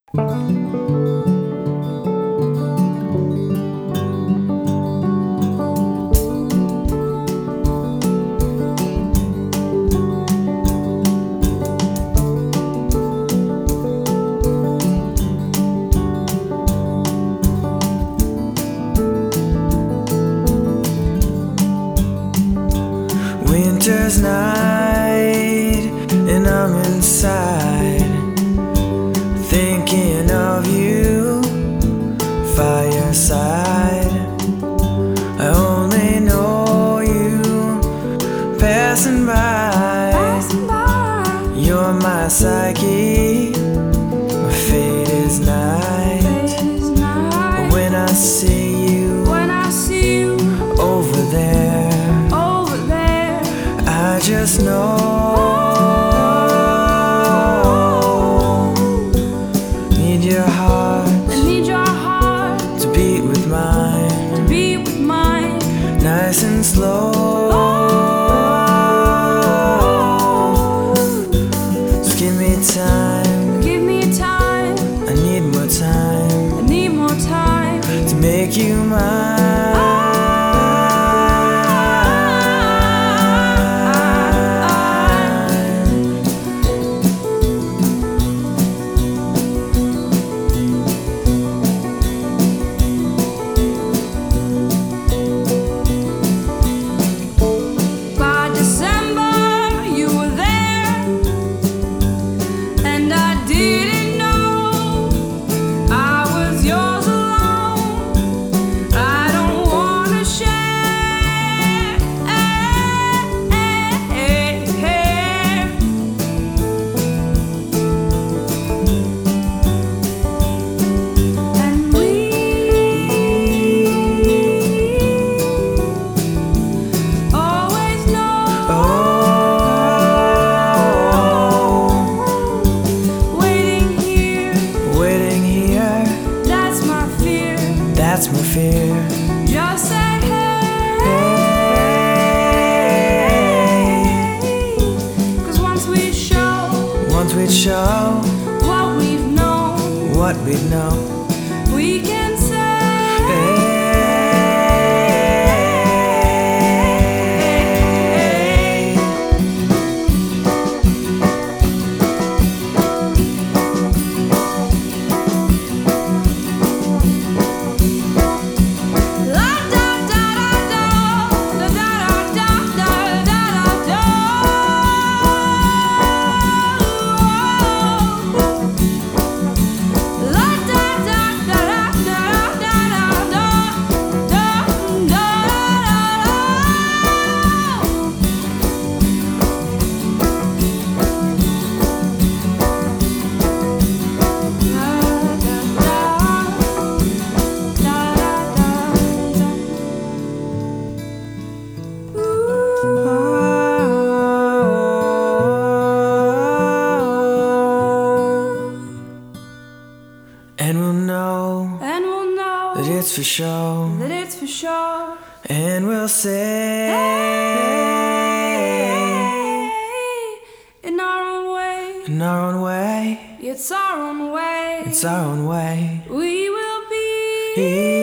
Winter's night and I'm inside thinking of you, fireside. I only know you passing by. You're my psyche, my fate is night. When I see you over there, I just know need your heart to beat with mine, nice and slow. Just give me time, I need more time to make you mine. That's my fear. Just say hey, hey. 'Cause once we'd show what we've known, we can say hey. And we'll know that it's for sure, and we'll say in our own way, it's our own way, we will be